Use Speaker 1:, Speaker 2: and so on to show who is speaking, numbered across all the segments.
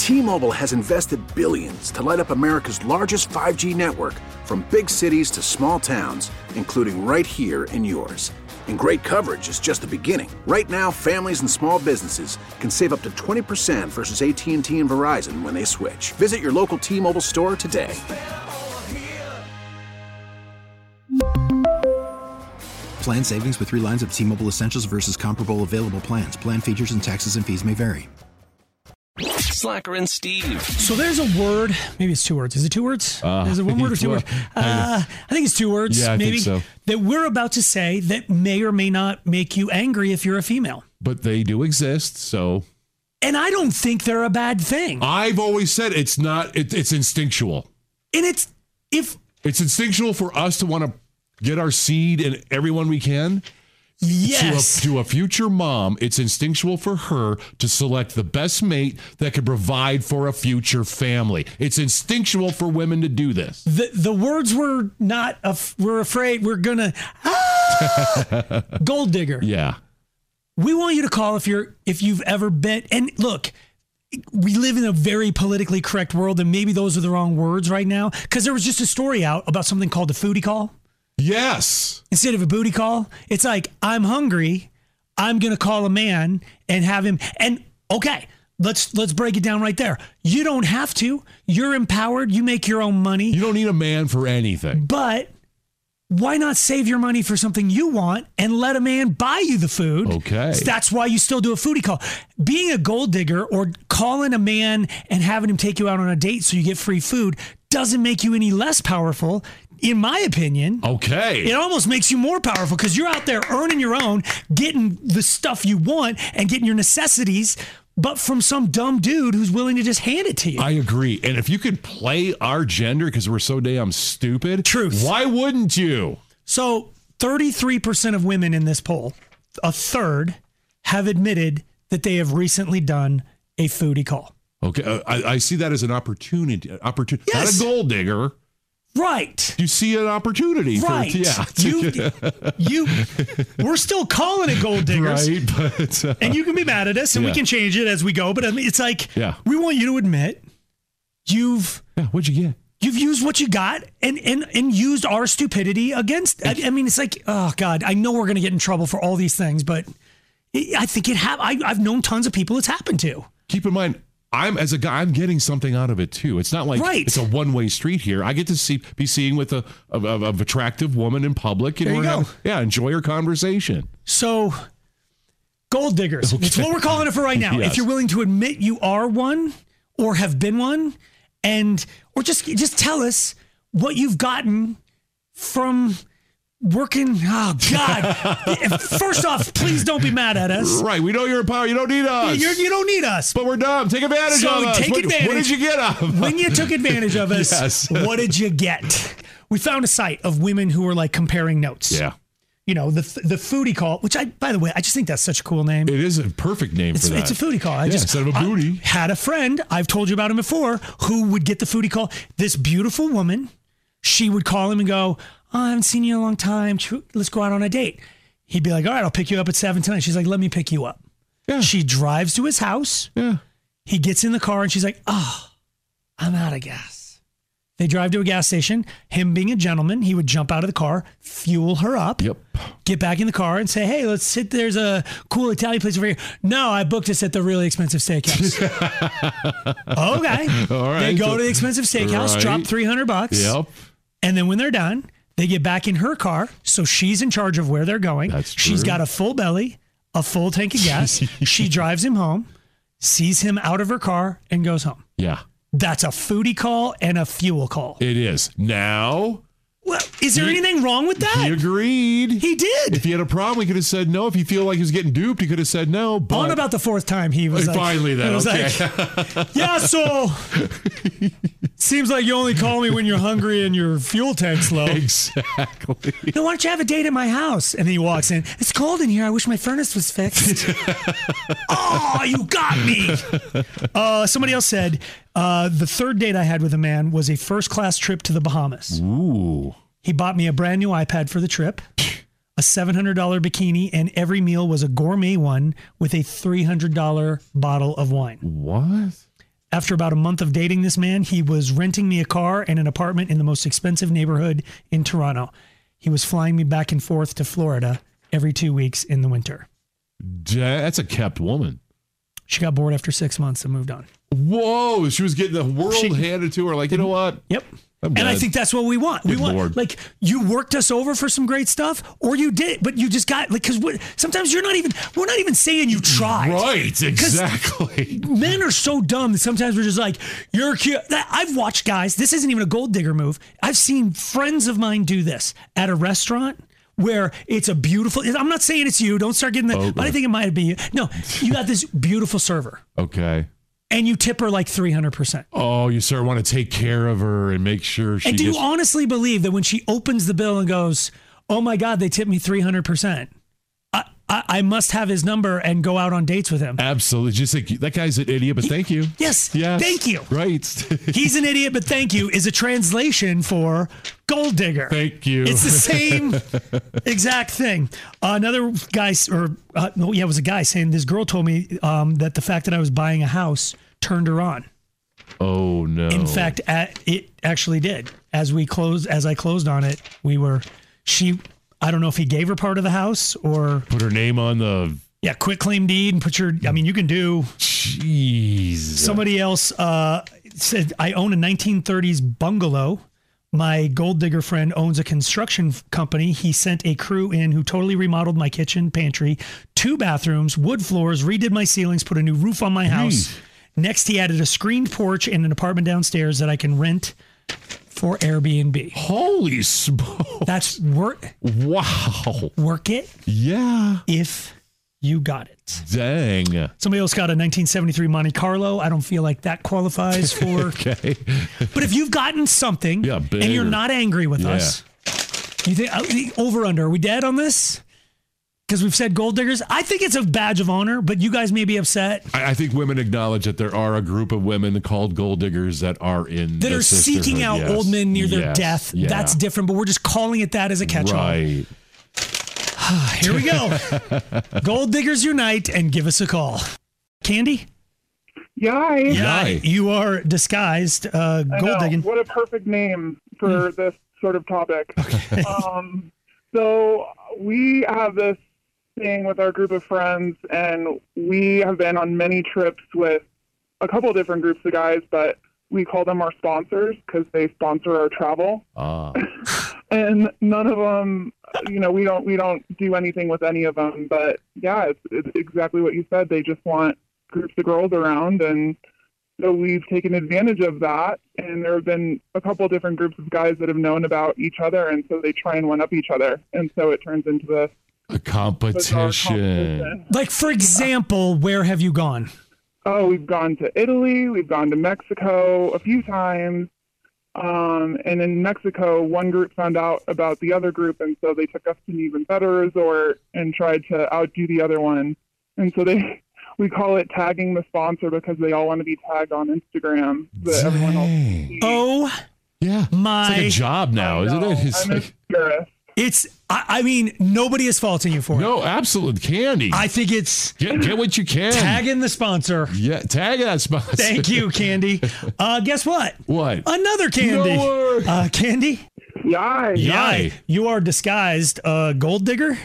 Speaker 1: T-Mobile has invested billions to light up America's largest 5G network, from big cities to small towns, including right here in yours. And great coverage is just the beginning. Right now, families and small businesses can save up to 20% versus AT&T and Verizon when they switch. Visit your local T-Mobile store today.
Speaker 2: Plan savings with 3 lines of T-Mobile Essentials versus comparable available plans. Plan features and taxes and fees may vary.
Speaker 3: Slacker and Steve.
Speaker 4: So there's a word, maybe it's 2 words. Is it 2 words? Is it 1 word or 2 words? I think it's 2 words,
Speaker 5: yeah, I
Speaker 4: maybe,
Speaker 5: think so.
Speaker 4: that we're about to say that may or may not make you angry if you're a female.
Speaker 5: But they do exist, so.
Speaker 4: And I don't think they're a bad thing.
Speaker 5: I've always said it's not, it's instinctual.
Speaker 4: And it's
Speaker 5: instinctual for us to want to get our seed in everyone we can.
Speaker 4: Yes.
Speaker 5: To a future mom, it's instinctual for her to select the best mate that can provide for a future family. It's instinctual for women to do this.
Speaker 4: The words were not, we're afraid we're going to, gold digger.
Speaker 5: Yeah.
Speaker 4: We want you to call if you've ever been, and look, we live in a very politically correct world, and maybe those are the wrong words right now, because there was just a story out about something called the foodie call.
Speaker 5: Yes.
Speaker 4: Instead of a booty call, it's like, I'm hungry. I'm going to call a man and have him. And okay, let's break it down right there. You don't have to. You're empowered. You make your own money.
Speaker 5: You don't need a man for anything.
Speaker 4: But why not save your money for something you want and let a man buy you the food?
Speaker 5: Okay.
Speaker 4: So that's why you still do a foodie call. Being a gold digger or calling a man and having him take you out on a date so you get free food doesn't make you any less powerful. In my opinion,
Speaker 5: okay,
Speaker 4: it almost makes you more powerful because you're out there earning your own, getting the stuff you want and getting your necessities, but from some dumb dude who's willing to just hand it to you.
Speaker 5: I agree. And if you could play our gender because we're so damn stupid,
Speaker 4: truth,
Speaker 5: why wouldn't you?
Speaker 4: So 33% of women in this poll, a third, have admitted that they have recently done a foodie call.
Speaker 5: Okay, I see that as an opportunity.
Speaker 4: Yes.
Speaker 5: Not a gold digger.
Speaker 4: Right.
Speaker 5: You see an opportunity.
Speaker 4: Right. We're still calling it gold diggers.
Speaker 5: Right. But,
Speaker 4: and you can be mad at us and we can change it as we go. But I mean, it's like, we want you to admit
Speaker 5: what'd you get?
Speaker 4: You've used what you got and used our stupidity against. I mean, it's like, oh God, I know we're going to get in trouble for all these things, but I think I've known tons of people it's happened to.
Speaker 5: Keep in mind, as a guy, I'm getting something out of it too. It's not like it's a one-way street here. I get to be seeing with a attractive woman in public, and
Speaker 4: there you go.
Speaker 5: Enjoy her conversation.
Speaker 4: So, gold diggers.
Speaker 5: Okay.
Speaker 4: It's what we're calling it for right now.
Speaker 5: Yes.
Speaker 4: If you're willing to admit you are one or have been one, or just tell us what you've gotten from working. Oh God! First off, please don't be mad at us.
Speaker 5: Right, we know you're in power. You don't need us.
Speaker 4: You don't need us.
Speaker 5: But we're dumb. Take advantage of us.
Speaker 4: Take advantage.
Speaker 5: What did you get of?
Speaker 4: When you took advantage of us,
Speaker 5: yes.
Speaker 4: What did you get? We found a site of women who were like comparing notes.
Speaker 5: Yeah.
Speaker 4: You know, the foodie call, which by the way, I just think that's such a cool name.
Speaker 5: It is a perfect name for that.
Speaker 4: It's a foodie call.
Speaker 5: Instead of a booty.
Speaker 4: I had a friend, I've told you about him before, who would get the foodie call. This beautiful woman, she would call him and go, oh, I haven't seen you in a long time. Let's go out on a date. He'd be like, all right, I'll pick you up at 7 tonight. She's like, let me pick you up.
Speaker 5: Yeah.
Speaker 4: She drives to his house.
Speaker 5: Yeah.
Speaker 4: He gets in the car and she's like, oh, I'm out of gas. They drive to a gas station. Him being a gentleman, he would jump out of the car, fuel her up, get back in the car and say, hey, let's sit. There's a cool Italian place over here. No, I booked us at the really expensive steakhouse. Okay.
Speaker 5: All right.
Speaker 4: They go to the expensive steakhouse, drop $300.
Speaker 5: Yep.
Speaker 4: And then when they're done, they get back in her car. So she's in charge of where they're going.
Speaker 5: That's true.
Speaker 4: She's got a full belly, a full tank of gas. She drives him home, sees him out of her car, and goes home.
Speaker 5: Yeah.
Speaker 4: That's a foodie call and a fuel call.
Speaker 5: It is. Now,
Speaker 4: well, is there anything wrong with that?
Speaker 5: He agreed.
Speaker 4: He did.
Speaker 5: If he had a problem, he could have said no. If he feel like he was getting duped, he could have said no. But
Speaker 4: on about the fourth time, he was like,
Speaker 5: finally then, okay.
Speaker 4: Like, yeah, so seems like you only call me when you're hungry and your fuel tank's low.
Speaker 5: Exactly.
Speaker 4: No, why don't you have a date at my house? And then he walks in. It's cold in here. I wish my furnace was fixed. Oh, you got me. Somebody else said, the third date I had with a man was a first-class trip to the Bahamas.
Speaker 5: Ooh.
Speaker 4: He bought me a brand new iPad for the trip, a $700 bikini, and every meal was a gourmet one with a $300 bottle of wine.
Speaker 5: What?
Speaker 4: after about a month of dating this man, he was renting me a car and an apartment in the most expensive neighborhood in Toronto. He was flying me back and forth to Florida every 2 weeks in the winter.
Speaker 5: That's a kept woman.
Speaker 4: She got bored after 6 months and moved on.
Speaker 5: Whoa, she was getting the world handed to her. Like, you know what?
Speaker 4: Yep. And I think that's what we want. We want, like, you worked us over for some great stuff, or you did, but you just got, like, because sometimes we're not even saying you tried.
Speaker 5: Right, exactly.
Speaker 4: Men are so dumb that sometimes we're just like, you're cute. I've watched guys, this isn't even a gold digger move. I've seen friends of mine do this at a restaurant where it's a beautiful, I'm not saying it's you, don't start getting that, but I think it might be you. No, you got this beautiful server.
Speaker 5: Okay.
Speaker 4: And you tip her like 300%.
Speaker 5: Oh, you sort of want to take care of her and make sure she.
Speaker 4: And do you honestly believe that when she opens the bill and goes, "Oh my God, they tipped me 300%," I must have his number and go out on dates with him?
Speaker 5: Absolutely. Just like, that guy's an idiot, but thank you.
Speaker 4: Yes. Thank you.
Speaker 5: Right.
Speaker 4: He's an idiot, but thank you is a translation for gold digger.
Speaker 5: Thank you.
Speaker 4: It's the same exact thing. Another guy, it was a guy saying this girl told me that the fact that I was buying a house turned her on.
Speaker 5: Oh no!
Speaker 4: In fact, it actually did. As I closed on it, I don't know if he gave her part of the house or
Speaker 5: put her name on the
Speaker 4: quit claim deed and put your. I mean, you can do.
Speaker 5: Jeez.
Speaker 4: Somebody else said I own a 1930s bungalow. My gold digger friend owns a construction company. He sent a crew in who totally remodeled my kitchen, pantry, 2 bathrooms, wood floors, redid my ceilings, put a new roof on my house. Next, he added a screened porch and an apartment downstairs that I can rent for Airbnb.
Speaker 5: Holy smokes.
Speaker 4: That's work.
Speaker 5: Wow.
Speaker 4: Work it.
Speaker 5: Yeah.
Speaker 4: If you got it.
Speaker 5: Dang.
Speaker 4: Somebody else got a 1973 Monte Carlo. I don't feel like that qualifies for.
Speaker 5: Okay.
Speaker 4: But if you've gotten something and you're not angry with us, you think over under, are we dead on this? Because we've said gold diggers. I think it's a badge of honor, but you guys may be upset.
Speaker 5: I think women acknowledge that there are a group of women called gold diggers that are in
Speaker 4: that are seeking out old men near their death. Yeah. That's different, but we're just calling it that as a catch-all.
Speaker 5: Right.
Speaker 4: Here we go. Gold diggers unite and give us a call. Candy?
Speaker 6: Yay.
Speaker 4: Yay. You are disguised gold digging.
Speaker 6: What a perfect name for this sort of topic. Okay. So we have this thing with our group of friends, and we have been on many trips with a couple of different groups of guys, but we call them our sponsors because they sponsor our travel. And none of them, we don't do anything with any of them. But yeah, it's exactly what you said. They just want groups of girls around, and so we've taken advantage of that. And there have been a couple of different groups of guys that have known about each other, and so they try and one up each other, and so it turns into this.
Speaker 5: A competition.
Speaker 4: Like, for example, where have you gone?
Speaker 6: Oh, we've gone to Italy. We've gone to Mexico a few times. And in Mexico, one group found out about the other group, and so they took us to an even better resort and tried to outdo the other one. And so we call it tagging the sponsor because they all want to be tagged on Instagram. So everyone else can see.
Speaker 4: Oh,
Speaker 5: yeah. It's like a job now, isn't it?
Speaker 6: I'm embarrassed.
Speaker 4: I mean, nobody is faulting you for it.
Speaker 5: No, absolute Candy.
Speaker 4: I think it's...
Speaker 5: Get what you can.
Speaker 4: Tagging the sponsor.
Speaker 5: Yeah, tag that sponsor.
Speaker 4: Thank you, Candy. Guess what?
Speaker 5: What?
Speaker 4: Another Candy.
Speaker 5: No.
Speaker 6: Candy?
Speaker 5: Yay.
Speaker 4: Yay. You are disguised gold digger?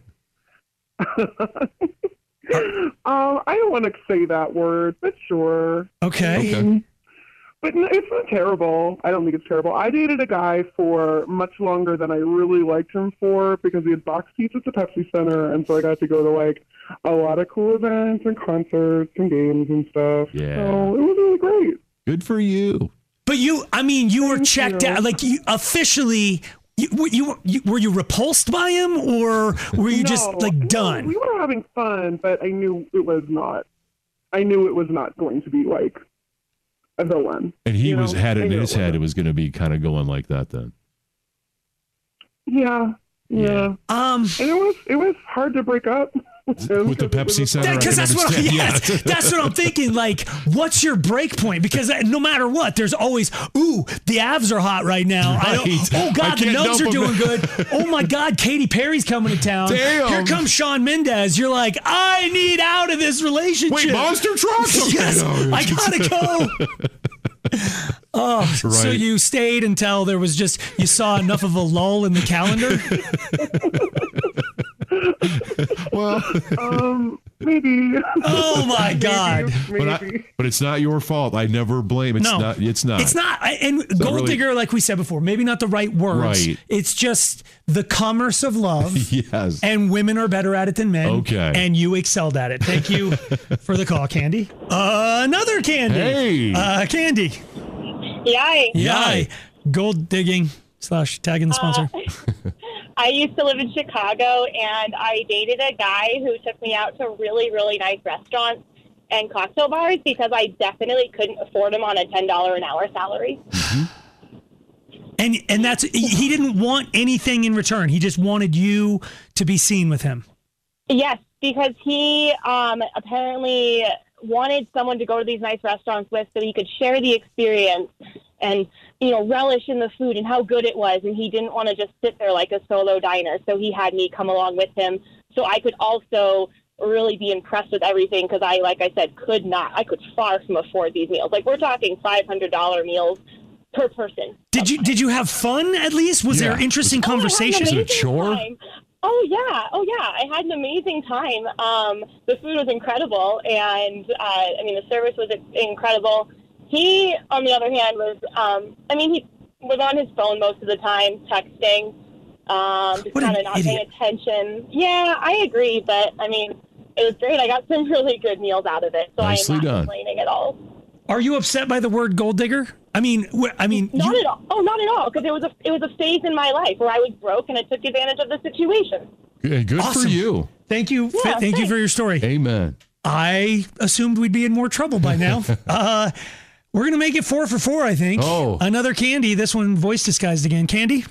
Speaker 6: I don't want to say that word, but sure.
Speaker 4: Okay.
Speaker 6: But no, it's not terrible. I don't think it's terrible. I dated a guy for much longer than I really liked him for because he had box seats at the Pepsi Center, and so I got to go to like a lot of cool events and concerts and games and stuff.
Speaker 5: Yeah.
Speaker 6: So it was really great.
Speaker 5: Good for you.
Speaker 4: But you were checked out. Like, you officially, were you repulsed by him, or were you just like done?
Speaker 6: We were having fun, but I knew it was not. I knew it was not going to be like a villain.
Speaker 5: And he had it in his head. It was going to be kind of going like that then.
Speaker 6: Yeah. And it was hard to break up.
Speaker 5: With the Pepsi Center.
Speaker 4: Because that's what I'm thinking. Like, what's your break point? Because no matter what, there's always, the abs are hot right now. Oh God, the nugs are doing good. Oh my God, Katy Perry's coming to town.
Speaker 5: Damn.
Speaker 4: Here comes Shawn Mendes. You're like, I need out of this relationship.
Speaker 5: Wait, monster trucks? Okay,
Speaker 4: yes, I gotta go. Oh, right. So you stayed until there was just, you saw enough of a lull in the calendar?
Speaker 6: Well, maybe.
Speaker 4: Oh my God!
Speaker 6: Maybe.
Speaker 5: But it's not your fault. I never blame. It's not.
Speaker 4: It's not. And gold digger, like we said before, maybe not the right words.
Speaker 5: Right.
Speaker 4: It's just the commerce of love.
Speaker 5: Yes.
Speaker 4: And women are better at it than men.
Speaker 5: Okay.
Speaker 4: And you excelled at it. Thank you for the call, Candy. Another Candy.
Speaker 5: Hey.
Speaker 4: Candy.
Speaker 7: Yay.
Speaker 4: Gold digging / tagging the sponsor.
Speaker 7: I used to live in Chicago, and I dated a guy who took me out to really, really nice restaurants and cocktail bars because I definitely couldn't afford him on a $10 an hour salary.
Speaker 5: Mm-hmm.
Speaker 4: And that's, he didn't want anything in return. He just wanted you to be seen with him.
Speaker 7: Yes, because he apparently wanted someone to go to these nice restaurants with so he could share the experience and, relish in the food and how good it was. And he didn't want to just sit there like a solo diner. So he had me come along with him so I could also really be impressed with everything because I, like I said, I could far from afford these meals. Like, we're talking $500 meals per person.
Speaker 4: Did you have fun at least? Was there interesting conversations?
Speaker 5: Was it a chore?
Speaker 7: Oh yeah. I had an amazing time. The food was incredible, and the service was incredible. He, on the other hand, was he was on his phone most of the time, texting, just kind of not paying attention. Yeah, I agree, but it was great. I got some really good meals out of it, so I am not complaining at all.
Speaker 4: Are you upset by the word gold digger?
Speaker 7: Not at all. Oh, not at all. Because it was a phase in my life where I was broke and I took advantage of the situation.
Speaker 5: Good
Speaker 4: awesome.
Speaker 5: For you.
Speaker 4: Thank you.
Speaker 7: Yeah,
Speaker 4: thank you for your story.
Speaker 5: Amen.
Speaker 4: I assumed we'd be in more trouble by now. We're gonna make it 4 for 4, I think.
Speaker 5: Oh,
Speaker 4: another Candy. This one voice disguised again. Candy.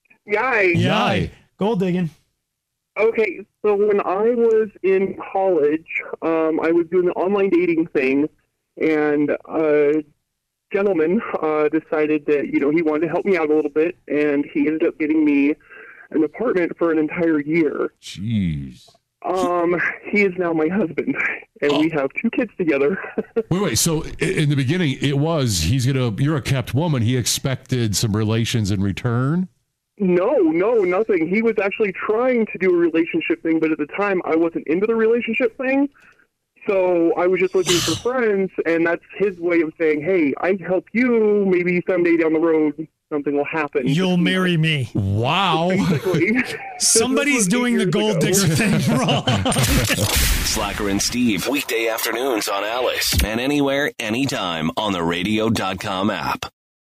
Speaker 6: Yay.
Speaker 4: Gold digging.
Speaker 6: Okay, so when I was in college, I was doing the online dating thing. And a gentleman decided that, he wanted to help me out a little bit, and he ended up getting me an apartment for an entire year.
Speaker 5: Jeez.
Speaker 6: He is now my husband, and we have 2 kids together.
Speaker 5: Wait. So in the beginning, you're a kept woman. He expected some relations in return?
Speaker 6: No, nothing. He was actually trying to do a relationship thing, but at the time I wasn't into the relationship thing. So I was just looking for friends, and that's his way of saying, hey, I help you. Maybe someday down the road, something will happen.
Speaker 4: You'll marry me.
Speaker 5: Wow.
Speaker 6: Basically.
Speaker 4: Somebody's doing the gold digger thing wrong.
Speaker 3: Slacker and Steve, weekday afternoons on Alice. And anywhere, anytime on the radio.com app.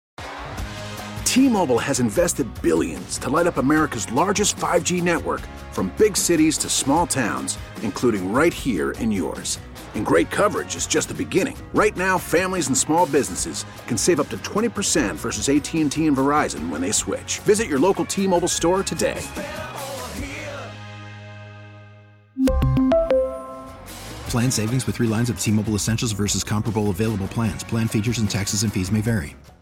Speaker 1: T-Mobile has invested billions to light up America's largest 5G network, from big cities to small towns, including right here in yours. And great coverage is just the beginning. Right now, families and small businesses can save up to 20% versus AT&T and Verizon when they switch. Visit your local T-Mobile store today.
Speaker 2: Plan savings with 3 lines of T-Mobile Essentials versus comparable available plans. Plan features and taxes and fees may vary.